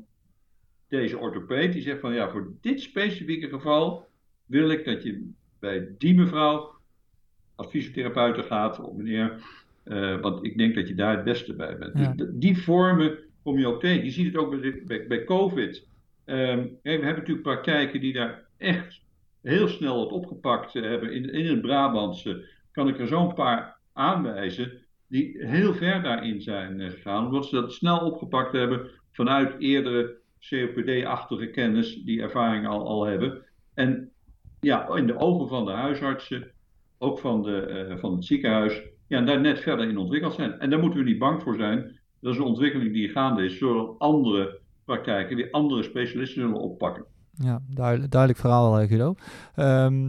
deze orthopeed. Die zegt van, ja, voor dit specifieke geval wil ik dat je bij die mevrouw als fysiotherapeute gaat, of meneer, uh, want ik denk dat je daar het beste bij bent. Ja. Dus die vormen kom je ook tegen. Je ziet het ook bij, bij, bij COVID. Um, we hebben natuurlijk praktijken die daar echt heel snel het opgepakt hebben. In, in het Brabantse kan ik er zo'n paar aanwijzen die heel ver daarin zijn gegaan, omdat ze dat snel opgepakt hebben vanuit eerdere C O P D-achtige kennis, die ervaring al, al hebben. En ja, in de ogen van de huisartsen, ook van, de, uh, van het ziekenhuis, ja, daar net verder in ontwikkeld zijn. En daar moeten we niet bang voor zijn. Dat is een ontwikkeling die gaande is, zodat andere praktijken weer andere specialisten zullen oppakken. Ja, duidelijk, duidelijk verhaal, Guido. Um,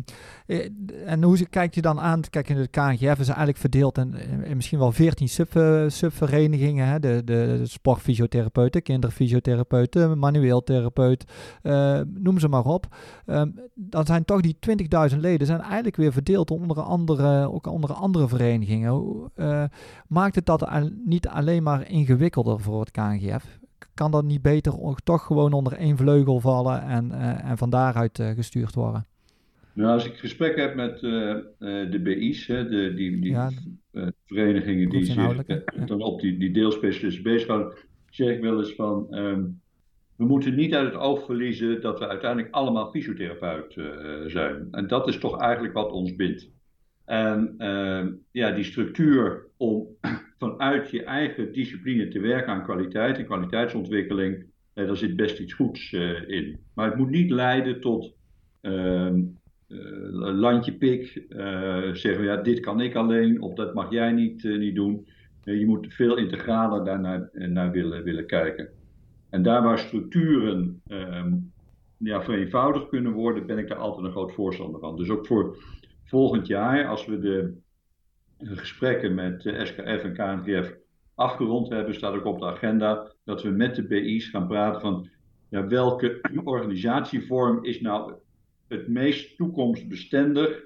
en hoe kijk je dan aan? Kijk, in de K N G F is eigenlijk verdeeld in, in misschien wel veertien sub, subverenigingen. Hè? De, de, de sportfysiotherapeuten, kinderfysiotherapeuten, manueel therapeut, uh, noem ze maar op. Um, dan zijn toch die twintigduizend leden zijn eigenlijk weer verdeeld onder andere, ook onder andere verenigingen. Uh, maakt het dat niet alleen maar ingewikkelder voor het K N G F? Kan dat niet beter toch gewoon onder één vleugel vallen en, uh, en van daaruit uh, gestuurd worden? Nou, als ik gesprek heb met uh, uh, de B I's, hè, de, die, die ja, uh, verenigingen die zich uh, ja. dan op die, die deelspecialisten bezighouden, zeg ik wel eens van, um, we moeten niet uit het oog verliezen dat we uiteindelijk allemaal fysiotherapeut uh, zijn. En dat is toch eigenlijk wat ons bindt. En uh, ja, die structuur om vanuit je eigen discipline te werken aan kwaliteit en kwaliteitsontwikkeling, eh, daar zit best iets goeds uh, in. Maar het moet niet leiden tot uh, uh, landje pik, uh, zeggen ja, dit kan ik alleen of dat mag jij niet, uh, niet doen. Uh, je moet veel integraler daarnaar naar willen, willen kijken. En daar waar structuren uh, ja, vereenvoudigd kunnen worden, ben ik daar altijd een groot voorstander van. Dus ook voor volgend jaar, als we de gesprekken met uh, S K F en K N G F afgerond hebben, staat ook op de agenda dat we met de B I's gaan praten van ja, welke organisatievorm is nou het meest toekomstbestendig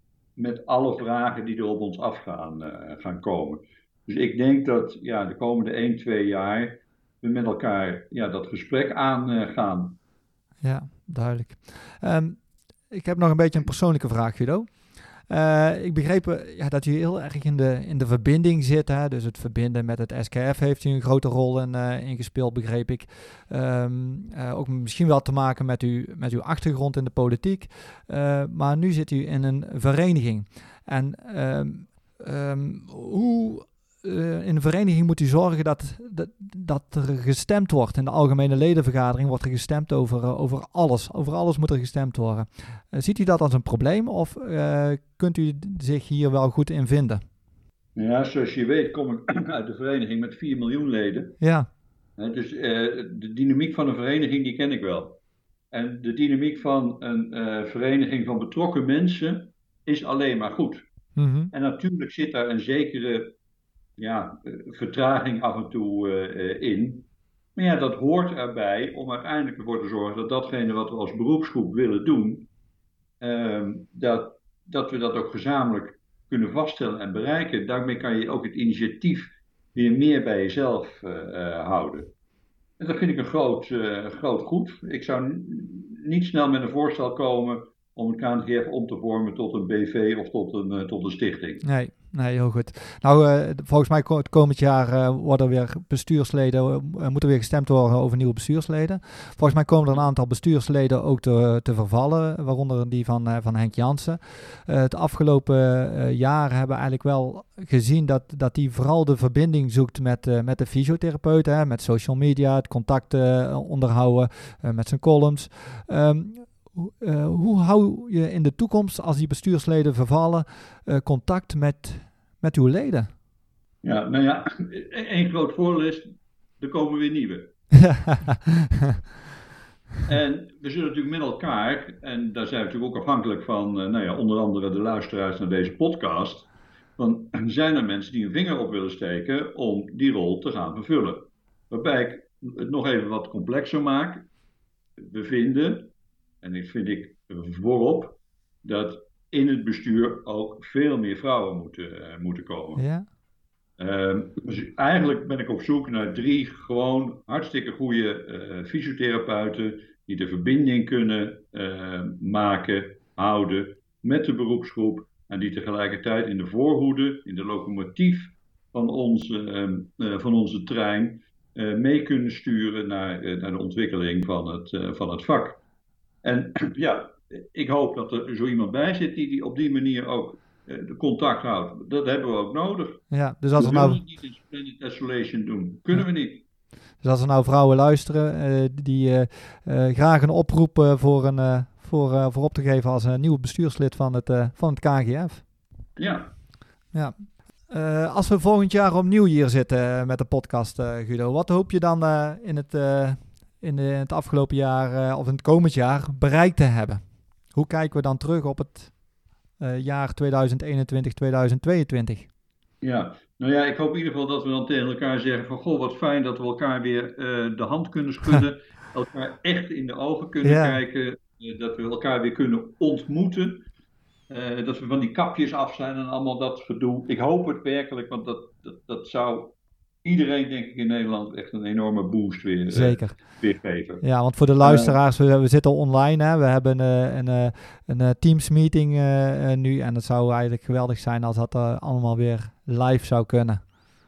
met alle vragen die er op ons af gaan, uh, gaan komen. Dus ik denk dat ja, de komende één, twee jaar we met elkaar ja, dat gesprek aangaan. Uh, ja, duidelijk. Um, ik heb nog een beetje een persoonlijke vraag, Guido. Uh, ik begreep uh, ja, dat u heel erg in de, in de verbinding zit. Hè? Dus het verbinden met het S K F heeft u een grote rol in, uh, in gespeeld, begreep ik. Um, uh, ook misschien wel te maken met, u, met uw achtergrond in de politiek. Uh, maar nu zit u in een vereniging. En um, um, hoe... Uh, in een vereniging moet u zorgen dat, dat, dat er gestemd wordt. In de algemene ledenvergadering wordt er gestemd over, uh, over alles. Over alles moet er gestemd worden. Uh, ziet u dat als een probleem of uh, kunt u zich hier wel goed in vinden? Ja, zoals je weet kom ik uit de vereniging met vier miljoen leden. Ja. Uh, dus uh, de dynamiek van een vereniging die ken ik wel. En de dynamiek van een uh, vereniging van betrokken mensen is alleen maar goed. Mm-hmm. En natuurlijk zit daar een zekere ja, vertraging af en toe uh, in. Maar ja, dat hoort erbij om uiteindelijk ervoor te zorgen dat datgene wat we als beroepsgroep willen doen, uh, dat, dat we dat ook gezamenlijk kunnen vaststellen en bereiken. Daarmee kan je ook het initiatief weer meer bij jezelf uh, uh, houden. En dat vind ik een groot, uh, groot goed. Ik zou n- niet snel met een voorstel komen om een K N G F om te vormen tot een B V of tot een, uh, tot een stichting. Nee, nee, heel goed. Nou, uh, volgens mij het komend jaar uh, worden weer bestuursleden, uh, moet er weer gestemd worden over nieuwe bestuursleden. Volgens mij komen er een aantal bestuursleden ook te, te vervallen, waaronder die van, uh, van Henk Jansen. Uh, het afgelopen uh, jaar hebben we eigenlijk wel gezien dat, dat die vooral de verbinding zoekt met, uh, met de fysiotherapeut, hè, met social media, het contact uh, onderhouden, uh, met zijn columns. Um, Uh, hoe hou je in de toekomst, als die bestuursleden vervallen, uh, contact met, met uw leden? Ja, nou ja, één groot voordeel is, er komen weer nieuwe. En we zullen natuurlijk met elkaar, en daar zijn we natuurlijk ook afhankelijk van, uh, nou ja, onder andere de luisteraars naar deze podcast, dan zijn er mensen die een vinger op willen steken om die rol te gaan vervullen. Waarbij ik het nog even wat complexer maak. We vinden... En ik vind ik voorop dat in het bestuur ook veel meer vrouwen moeten, uh, moeten komen. Ja. Uh, dus eigenlijk ben ik op zoek naar drie gewoon hartstikke goede uh, fysiotherapeuten die de verbinding kunnen uh, maken, houden met de beroepsgroep en die tegelijkertijd in de voorhoede, in de locomotief van onze, uh, uh, van onze trein uh, mee kunnen sturen naar, uh, naar de ontwikkeling van het, uh, van het vak. En ja, ik hoop dat er zo iemand bij zit die, die op die manier ook uh, de contact houdt. Dat hebben we ook nodig. Ja, dus als we we nou... kunnen het niet in splendid isolation doen. Kunnen ja. we niet. Dus als er nou vrouwen luisteren uh, die uh, uh, graag een oproep uh, voor, een, uh, voor, uh, voor op te geven als een nieuw bestuurslid van het, uh, van het K N G F. Ja. Ja. Uh, als we volgend jaar opnieuw hier zitten uh, met de podcast, uh, Guido, wat hoop je dan uh, in het... Uh, in, de, in het afgelopen jaar uh, of in het komend jaar bereikt te hebben? Hoe kijken we dan terug op het uh, jaar tweeduizend eenentwintig tweeduizend tweeëntwintig? Ja, nou ja, ik hoop in ieder geval dat we dan tegen elkaar zeggen van goh, wat fijn dat we elkaar weer uh, de hand kunnen schudden, elkaar echt in de ogen kunnen ja. kijken, uh, dat we elkaar weer kunnen ontmoeten, uh, dat we van die kapjes af zijn en allemaal dat gedoe. Ik hoop het werkelijk, want dat, dat, dat zou... Iedereen, denk ik, in Nederland echt een enorme boost weer, Zeker. Uh, weer geven. Ja, want voor de luisteraars, we, we zitten online. Hè? We hebben uh, een, uh, een uh, Teams meeting uh, uh, nu. En het zou eigenlijk geweldig zijn als dat uh, allemaal weer live zou kunnen.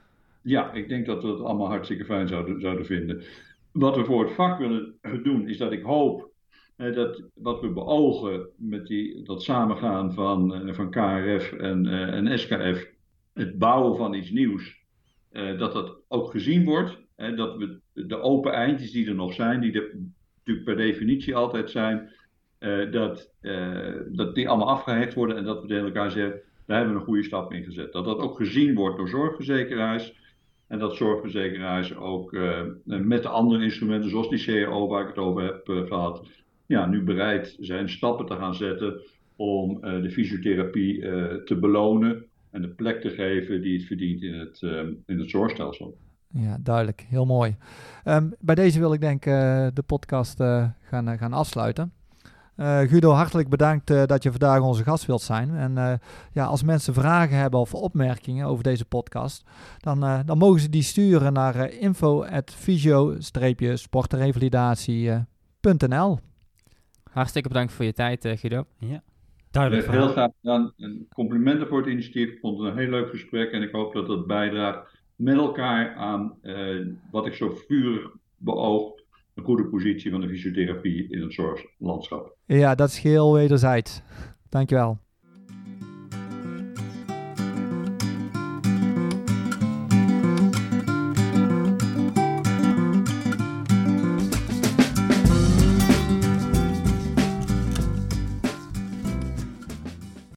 Ja, ik denk dat we het allemaal hartstikke fijn zouden, zouden vinden. Wat we voor het vak willen doen, is dat ik hoop uh, dat wat we beogen met die, dat samengaan van, uh, van K R F en, uh, en S K F, het bouwen van iets nieuws, Uh, dat dat ook gezien wordt. Hè, dat we de open eindjes die er nog zijn, die er natuurlijk per definitie altijd zijn, uh, dat, uh, dat die allemaal afgehecht worden en dat we tegen elkaar zeggen, daar hebben we een goede stap in gezet. Dat dat ook gezien wordt door zorgverzekeraars en dat zorgverzekeraars ook uh, met de andere instrumenten, zoals die C A O waar ik het over heb uh, gehad, ja, nu bereid zijn stappen te gaan zetten om uh, de fysiotherapie uh, te belonen en de plek te geven die het verdient in het, uh, in het zorgstelsel. Ja, duidelijk. Heel mooi. Um, bij deze wil ik denk uh, de podcast uh, gaan, uh, gaan afsluiten. Uh, Guido, hartelijk bedankt uh, dat je vandaag onze gast wilt zijn. En uh, ja, als mensen vragen hebben of opmerkingen over deze podcast, dan, uh, dan mogen ze die sturen naar uh, info at fysio sportrevalidatie punt n l. Hartstikke bedankt voor je tijd, uh, Guido. Ja, duidelijk. Heel graag gedaan. Complimenten voor het initiatief. Ik vond het een heel leuk gesprek en ik hoop dat het bijdraagt met elkaar aan uh, wat ik zo vurig beoog, een goede positie van de fysiotherapie in het zorglandschap. Ja, dat is geheel wederzijds. Dankjewel.